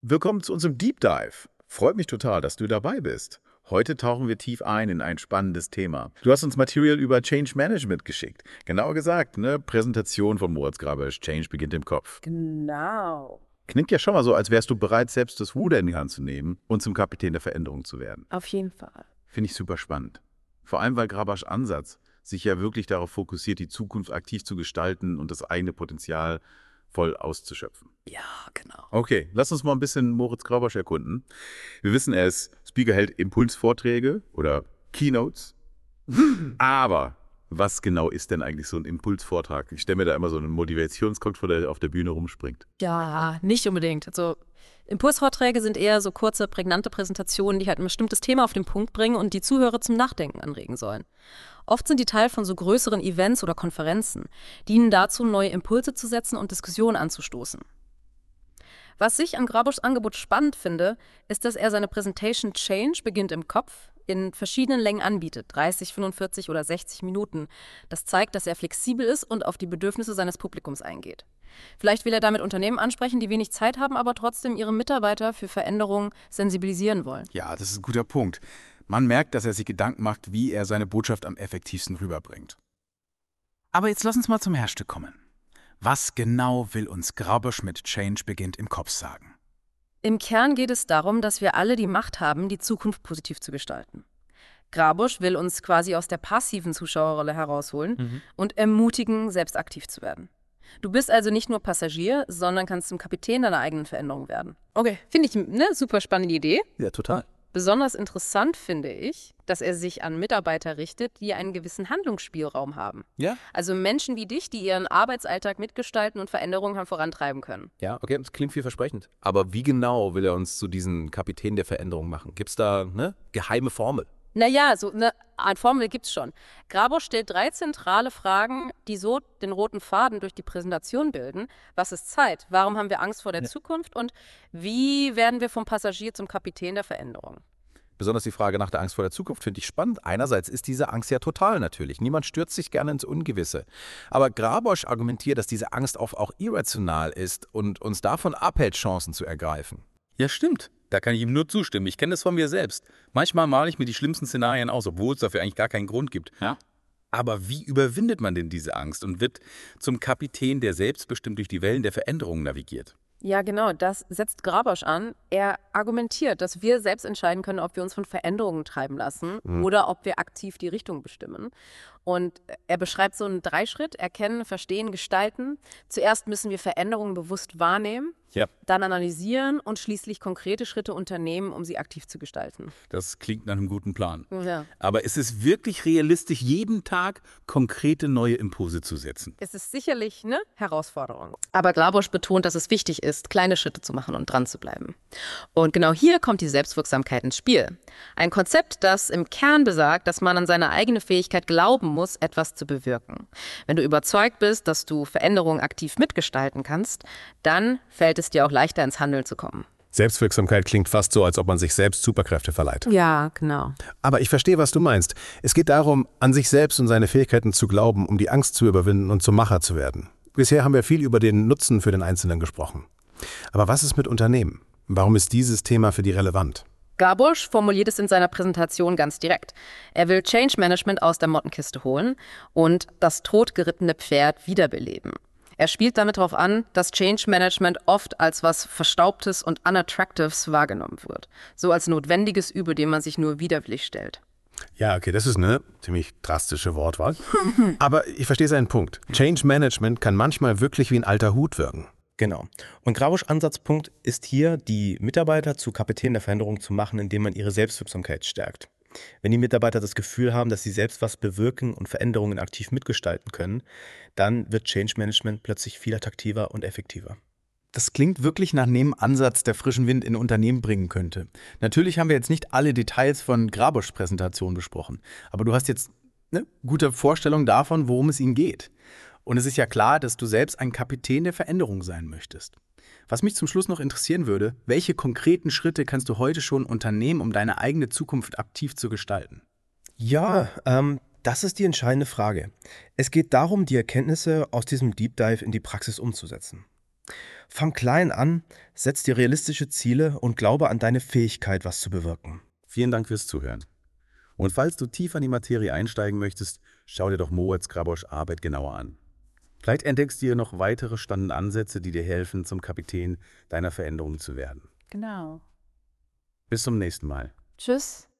Willkommen zu unserem Deep Dive. Freut mich total, dass du dabei bist. Heute tauchen wir tief ein in ein spannendes Thema. Du hast uns Material über Change Management geschickt. Genauer gesagt, eine Präsentation von Moritz Grabisch. Change beginnt im Kopf. Genau. Klingt ja schon mal so, als wärst du bereit, selbst das Ruder in die Hand zu nehmen und zum Kapitän der Veränderung zu werden. Auf jeden Fall. Finde ich super spannend. Vor allem, weil Grabischs Ansatz sich ja wirklich darauf fokussiert, die Zukunft aktiv zu gestalten und das eigene Potenzial voll auszuschöpfen. Ja, genau. Okay, lass uns mal ein bisschen Moritz Grabisch erkunden. Wir wissen, er ist Speaker, hält Impulsvorträge oder Keynotes. Aber was genau ist denn eigentlich so ein Impulsvortrag? Ich stelle mir da immer so einen Motivationscoach vor, der auf der Bühne rumspringt. Ja, nicht unbedingt. Also Impulsvorträge sind eher so kurze, prägnante Präsentationen, die halt ein bestimmtes Thema auf den Punkt bringen und die Zuhörer zum Nachdenken anregen sollen. Oft sind die Teil von so größeren Events oder Konferenzen, dienen dazu, neue Impulse zu setzen und Diskussionen anzustoßen. Was ich an Grabuschs Angebot spannend finde, ist, dass er seine Präsentation Change beginnt im Kopf in verschiedenen Längen anbietet, 30, 45 oder 60 Minuten. Das zeigt, dass er flexibel ist und auf die Bedürfnisse seines Publikums eingeht. Vielleicht will er damit Unternehmen ansprechen, die wenig Zeit haben, aber trotzdem ihre Mitarbeiter für Veränderungen sensibilisieren wollen. Ja, das ist ein guter Punkt. Man merkt, dass er sich Gedanken macht, wie er seine Botschaft am effektivsten rüberbringt. Aber jetzt lass uns mal zum Herzstück kommen. Was genau will uns Grabisch mit Change beginnt im Kopf sagen? Im Kern geht es darum, dass wir alle die Macht haben, die Zukunft positiv zu gestalten. Grabusch will uns quasi aus der passiven Zuschauerrolle herausholen und ermutigen, selbst aktiv zu werden. Du bist also nicht nur Passagier, sondern kannst zum Kapitän deiner eigenen Veränderung werden. Okay, finde ich eine super spannende Idee. Ja, total. Besonders interessant finde ich, dass er sich an Mitarbeiter richtet, die einen gewissen Handlungsspielraum haben. Ja? Also Menschen wie dich, die ihren Arbeitsalltag mitgestalten und Veränderungen vorantreiben können. Ja, okay, das klingt vielversprechend. Aber wie genau will er uns zu diesem Kapitän der Veränderung machen? Gibt es da eine geheime Formel? Naja, so eine Art Formel gibt's schon. Grabosch stellt 3 zentrale Fragen, die so den roten Faden durch die Präsentation bilden. Was ist Zeit? Warum haben wir Angst vor der Zukunft? Und wie werden wir vom Passagier zum Kapitän der Veränderung? Besonders die Frage nach der Angst vor der Zukunft finde ich spannend. Einerseits ist diese Angst ja total natürlich. Niemand stürzt sich gerne ins Ungewisse. Aber Grabosch argumentiert, dass diese Angst oft auch irrational ist und uns davon abhält, Chancen zu ergreifen. Ja, stimmt. Da kann ich ihm nur zustimmen. Ich kenne das von mir selbst. Manchmal male ich mir die schlimmsten Szenarien aus, obwohl es dafür eigentlich gar keinen Grund gibt. Ja. Aber wie überwindet man denn diese Angst und wird zum Kapitän, der selbstbestimmt durch die Wellen der Veränderungen navigiert? Ja, genau, das setzt Grabosch an. Er argumentiert, dass wir selbst entscheiden können, ob wir uns von Veränderungen treiben lassen oder ob wir aktiv die Richtung bestimmen. Und er beschreibt so einen Dreischritt: Erkennen, Verstehen, Gestalten. Zuerst müssen wir Veränderungen bewusst wahrnehmen, Ja. dann analysieren und schließlich konkrete Schritte unternehmen, um sie aktiv zu gestalten. Das klingt nach einem guten Plan. Ja. Aber ist es wirklich realistisch, jeden Tag konkrete neue Impulse zu setzen? Es ist sicherlich eine Herausforderung. Aber Grabosch betont, dass es wichtig ist, kleine Schritte zu machen und dran zu bleiben. Und genau hier kommt die Selbstwirksamkeit ins Spiel. Ein Konzept, das im Kern besagt, dass man an seine eigene Fähigkeit glauben muss, etwas zu bewirken. Wenn du überzeugt bist, dass du Veränderungen aktiv mitgestalten kannst, dann fällt es dir auch leichter, ins Handeln zu kommen. Selbstwirksamkeit klingt fast so, als ob man sich selbst Superkräfte verleiht. Ja, genau. Aber ich verstehe, was du meinst. Es geht darum, an sich selbst und seine Fähigkeiten zu glauben, um die Angst zu überwinden und zum Macher zu werden. Bisher haben wir viel über den Nutzen für den Einzelnen gesprochen. Aber was ist mit Unternehmen? Warum ist dieses Thema für die relevant? Grabosch formuliert es in seiner Präsentation ganz direkt. Er will Change Management aus der Mottenkiste holen und das totgerittene Pferd wiederbeleben. Er spielt damit darauf an, dass Change Management oft als was Verstaubtes und Unattractives wahrgenommen wird. So als notwendiges Übel, dem man sich nur widerwillig stellt. Ja, okay, das ist eine ziemlich drastische Wortwahl. Aber ich verstehe seinen Punkt. Change Management kann manchmal wirklich wie ein alter Hut wirken. Genau. Und Graboschs Ansatzpunkt ist hier, die Mitarbeiter zu Kapitän der Veränderung zu machen, indem man ihre Selbstwirksamkeit stärkt. Wenn die Mitarbeiter das Gefühl haben, dass sie selbst was bewirken und Veränderungen aktiv mitgestalten können, dann wird Change Management plötzlich viel attraktiver und effektiver. Das klingt wirklich nach einem Ansatz, der frischen Wind in Unternehmen bringen könnte. Natürlich haben wir jetzt nicht alle Details von Graboschs Präsentation besprochen, aber du hast jetzt eine gute Vorstellung davon, worum es ihnen geht. Und es ist ja klar, dass du selbst ein Kapitän der Veränderung sein möchtest. Was mich zum Schluss noch interessieren würde, welche konkreten Schritte kannst du heute schon unternehmen, um deine eigene Zukunft aktiv zu gestalten? Ja, das ist die entscheidende Frage. Es geht darum, die Erkenntnisse aus diesem Deep Dive in die Praxis umzusetzen. Fang klein an, setz dir realistische Ziele und glaube an deine Fähigkeit, was zu bewirken. Vielen Dank fürs Zuhören. Und falls du tief in die Materie einsteigen möchtest, schau dir doch Moritz Grabosch Arbeit genauer an. Vielleicht entdeckst du hier noch weitere spannende Ansätze, die dir helfen, zum Kapitän deiner Veränderung zu werden. Genau. Bis zum nächsten Mal. Tschüss.